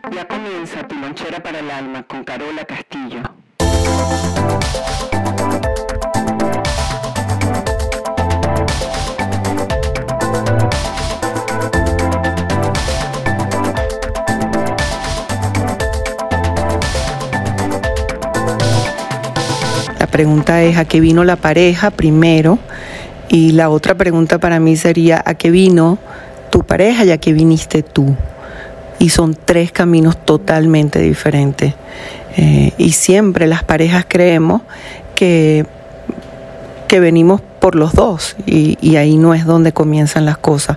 Ya comienza Tu Lonchera para el Alma con Carola Castillo. La pregunta es: ¿a qué vino la pareja primero? Y la otra pregunta para mí sería: ¿a qué vino tu pareja y a qué viniste tú? Y son tres caminos totalmente diferentes. Y siempre las parejas creemos que venimos por los dos, y ahí no es donde comienzan las cosas.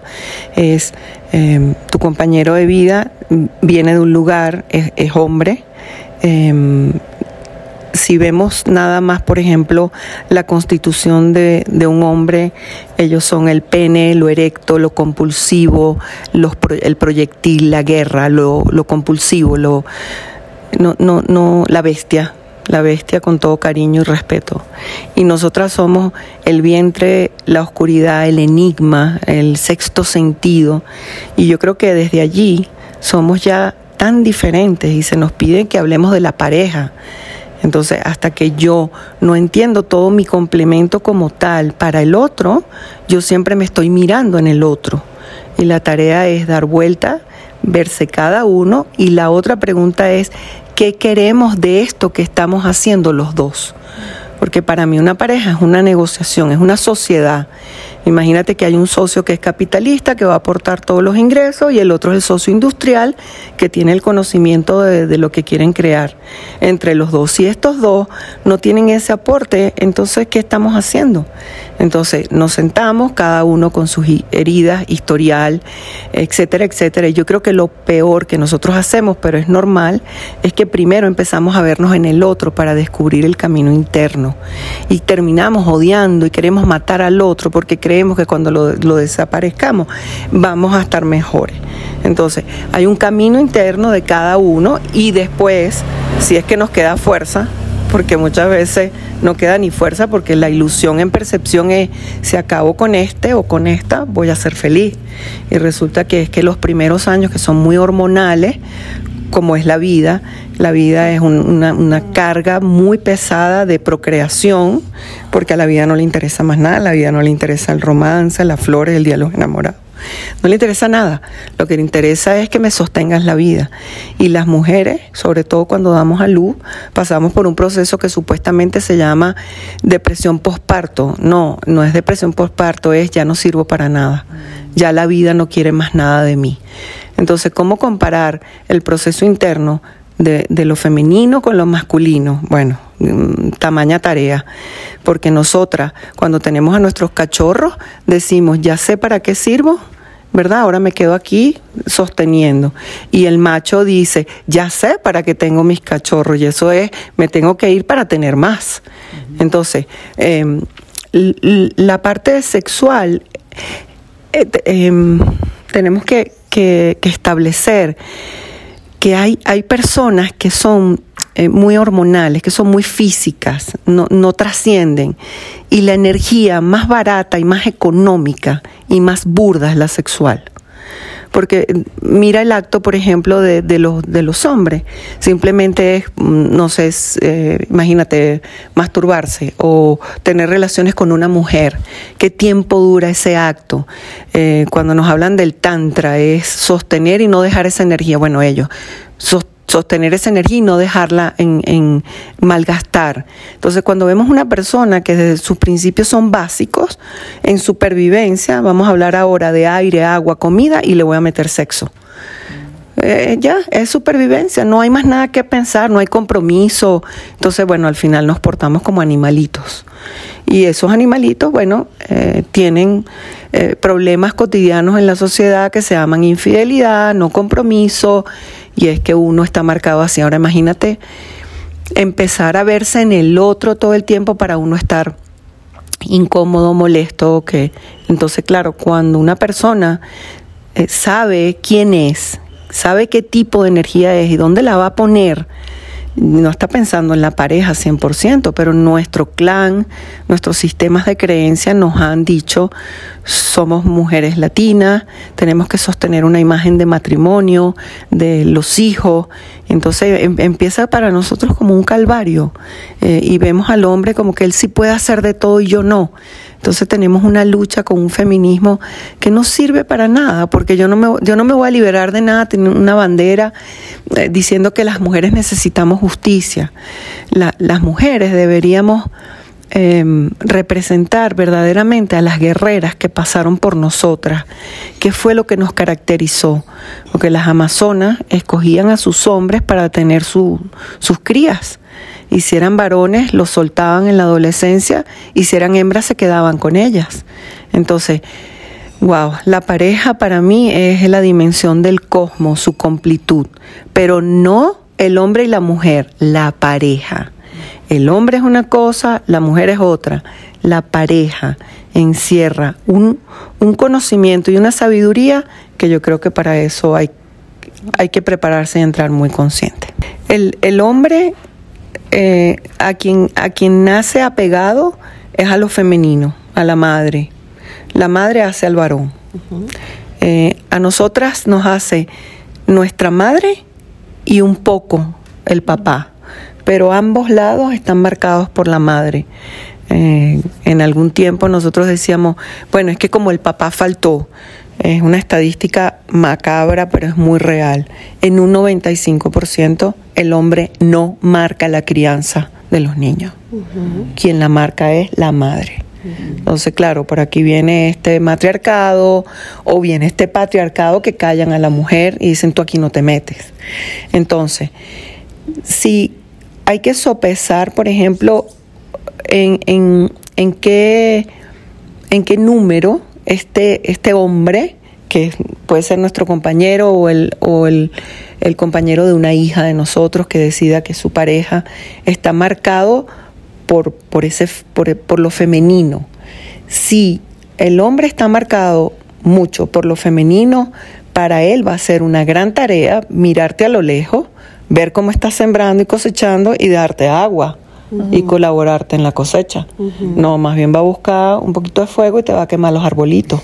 Tu compañero de vida viene de un lugar, es hombre. Si vemos nada más, por ejemplo, la constitución de un hombre, ellos son el pene, lo erecto, lo compulsivo, el proyectil, la guerra, lo compulsivo, la bestia con todo cariño y respeto. Y nosotras somos el vientre, la oscuridad, el enigma, el sexto sentido. Y yo creo que desde allí somos ya tan diferentes y se nos pide que hablemos de la pareja. Entonces, hasta que yo no entiendo todo mi complemento como tal para el otro, yo siempre me estoy mirando en el otro. Y la tarea es dar vuelta, verse cada uno. Y la otra pregunta es: ¿qué queremos de esto que estamos haciendo los dos? Porque para mí una pareja es una negociación, es una sociedad. Imagínate que hay un socio que es capitalista, que va a aportar todos los ingresos, y el otro es el socio industrial, que tiene el conocimiento de lo que quieren crear. Entre los dos, si estos dos no tienen ese aporte, entonces, ¿qué estamos haciendo? Entonces, nos sentamos, cada uno con sus heridas, historial, etcétera, etcétera. Y yo creo que lo peor que nosotros hacemos, pero es normal, es que primero empezamos a vernos en el otro para descubrir el camino interno. Y terminamos odiando y queremos matar al otro porque creemos que cuando lo desaparezcamos vamos a estar mejores. Entonces, hay un camino interno de cada uno, y después, si es que nos queda fuerza, porque muchas veces no queda ni fuerza, porque la ilusión en percepción es: si acabo con este o con esta, voy a ser feliz. Y resulta que es que los primeros años, que son muy hormonales, como es la vida es una carga muy pesada de procreación, porque a la vida no le interesa más nada, a la vida no le interesa el romance, las flores, el día de los enamorados. No le interesa nada. Lo que le interesa es que me sostengas la vida. Y las mujeres, sobre todo cuando damos a luz, pasamos por un proceso que supuestamente se llama depresión posparto. No es depresión posparto, es: ya no sirvo para nada. Ya la vida no quiere más nada de mí. Entonces, ¿cómo comparar el proceso interno de lo femenino con lo masculino? Bueno, tamaña tarea, porque nosotras, cuando tenemos a nuestros cachorros, decimos: ya sé para qué sirvo, ¿verdad? Ahora me quedo aquí sosteniendo. Y el macho dice: ya sé para qué tengo mis cachorros, y eso es: me tengo que ir para tener más. Entonces, la parte sexual, tenemos que establecer que hay personas que son muy hormonales, que son muy físicas, no trascienden. Y la energía más barata y más económica y más burda es la sexual. Porque mira el acto, por ejemplo, de los hombres. Simplemente es, no sé, imagínate, masturbarse o tener relaciones con una mujer. ¿Qué tiempo dura ese acto? Cuando nos hablan del tantra, es sostener y no dejar esa energía. Bueno, ellos sostener esa energía y no dejarla en malgastar. Entonces, cuando vemos una persona que desde sus principios son básicos, en supervivencia, vamos a hablar ahora de aire, agua, comida, y le voy a meter sexo. Ya, es supervivencia, no hay más nada que pensar, no hay compromiso. Entonces, bueno, al final nos portamos como animalitos. Y esos animalitos, bueno, tienen problemas cotidianos en la sociedad que se llaman infidelidad, no compromiso, y es que uno está marcado así. Ahora imagínate empezar a verse en el otro todo el tiempo para uno estar incómodo, molesto. Entonces, claro, cuando una persona sabe quién es, sabe qué tipo de energía es y dónde la va a poner, no está pensando en la pareja 100%, pero nuestro clan, nuestros sistemas de creencia nos han dicho, somos mujeres latinas, tenemos que sostener una imagen de matrimonio, de los hijos. Entonces empieza para nosotros como un calvario, y vemos al hombre como que él sí puede hacer de todo y yo no. Entonces tenemos una lucha con un feminismo que no sirve para nada, porque yo no me voy a liberar de nada teniendo una bandera diciendo que las mujeres necesitamos justicia. Las mujeres deberíamos representar verdaderamente a las guerreras que pasaron por nosotras, que fue lo que nos caracterizó, porque las amazonas escogían a sus hombres para tener sus crías. Y si eran varones, los soltaban en la adolescencia, y si eran hembras, se quedaban con ellas. Entonces, wow, la pareja para mí es la dimensión del cosmos, su completud, pero no el hombre y la mujer, la pareja. El hombre es una cosa, la mujer es otra. La pareja encierra un conocimiento y una sabiduría que yo creo que para eso hay que prepararse y entrar muy consciente. El hombre a quien nace apegado es a lo femenino, a la madre. La madre hace al varón. Uh-huh. A nosotras nos hace nuestra madre y un poco el papá, pero ambos lados están marcados por la madre. En algún tiempo nosotros decíamos, bueno, es que como el papá faltó, es una estadística macabra, pero es muy real. En un 95% el hombre no marca la crianza de los niños. Uh-huh. Quien la marca es la madre. Uh-huh. Entonces, claro, por aquí viene este matriarcado o viene este patriarcado que callan a la mujer y dicen, tú aquí no te metes. Entonces, si hay que sopesar, por ejemplo, en qué número este hombre, que puede ser nuestro compañero o el compañero de una hija de nosotros que decida que su pareja está marcado por lo femenino. Si el hombre está marcado mucho por lo femenino, para él va a ser una gran tarea mirarte a lo lejos, ver cómo estás sembrando y cosechando y darte agua. Uh-huh. Y colaborarte en la cosecha. Uh-huh. No, más bien va a buscar un poquito de fuego y te va a quemar los arbolitos.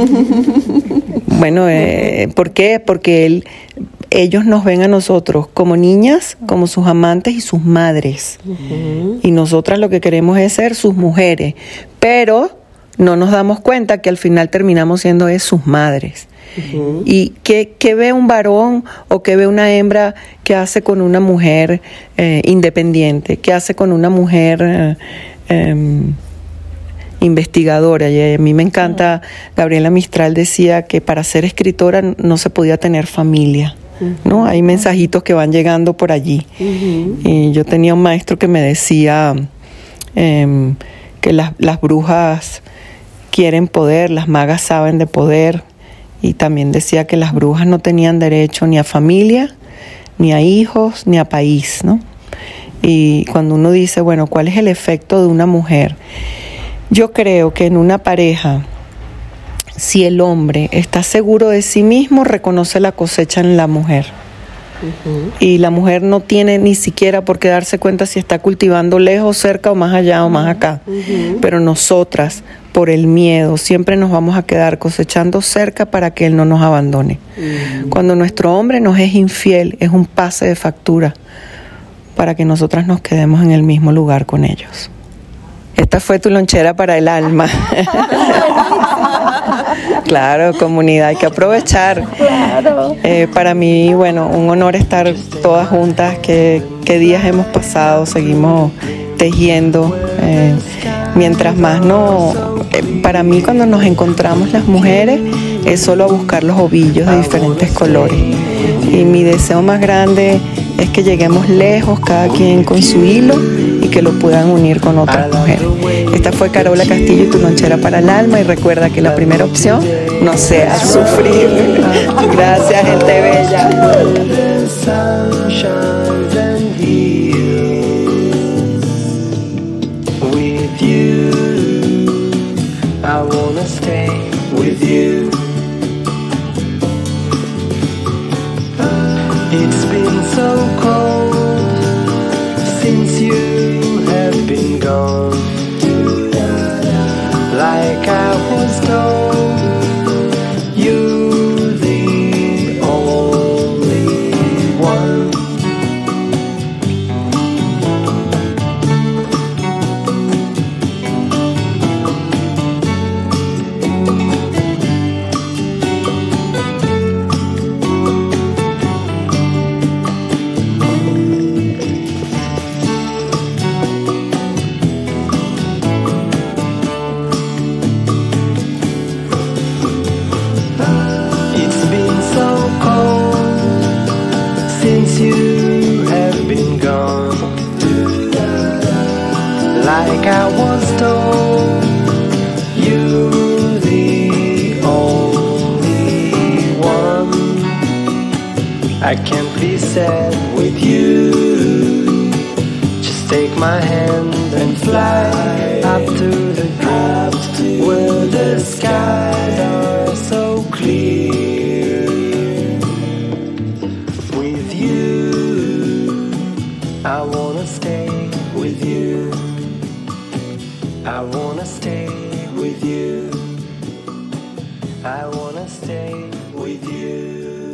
Bueno, ¿por qué? Porque ellos nos ven a nosotros como niñas, como sus amantes y sus madres. Uh-huh. Y nosotras lo que queremos es ser sus mujeres, pero no nos damos cuenta que al final terminamos siendo sus madres. Uh-huh. ¿Y qué ve un varón o qué ve una hembra que hace con una mujer independiente? ¿Qué hace con una mujer investigadora? Y a mí me encanta, Gabriela Mistral decía que para ser escritora no se podía tener familia. Uh-huh. ¿No? Hay mensajitos que van llegando por allí. Uh-huh. Y yo tenía un maestro que me decía que las brujas quieren poder, las magas saben de poder. Y también decía que las brujas no tenían derecho ni a familia, ni a hijos, ni a país, ¿no? Y cuando uno dice, bueno, ¿cuál es el efecto de una mujer? Yo creo que en una pareja, si el hombre está seguro de sí mismo, reconoce la cosecha en la mujer. Uh-huh. Y la mujer no tiene ni siquiera por qué darse cuenta si está cultivando lejos, cerca o más allá o más acá. Uh-huh. Pero nosotras, por el miedo, siempre nos vamos a quedar cosechando cerca para que él no nos abandone. Uh-huh. Cuando nuestro hombre nos es infiel, es un pase de factura para que nosotras nos quedemos en el mismo lugar con ellos. Esta fue tu lonchera para el alma. Claro, comunidad, hay que aprovechar. Claro. Para mí, bueno, un honor estar todas juntas. Qué días hemos pasado, seguimos tejiendo. Mientras más para mí cuando nos encontramos las mujeres es solo a buscar los ovillos de diferentes colores. Y mi deseo más grande es que lleguemos lejos, cada quien con su hilo, y que lo puedan unir con otras mujeres. Esta fue Carola Castillo y tu lonchera para el alma, y recuerda que la primera opción no sea sufrir. Gracias, gente bella. It's been so cold since you have been gone. Like I was told, you're the only one. It's been so cold since you have been gone. Like I was told, you're the only one. I can't be sad with you. Just take my hand and fly up to the top where the skies are so clear. With you, I wanna stay with you. I wanna stay with you. I wanna stay with you.